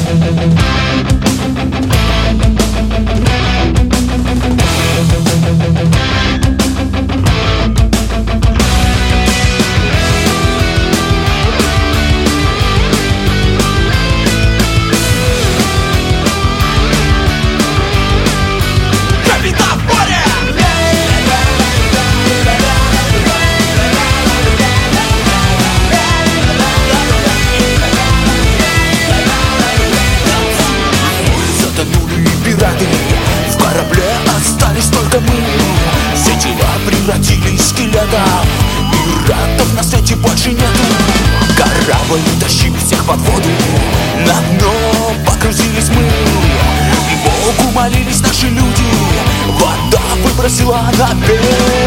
В корабле остались только мы. Все тела превратились в скелетов, пиратов на свете больше нету. Корабль тащил всех под воду, на дно погрузились мы. Богу молились наши люди, вода выбросила на берег.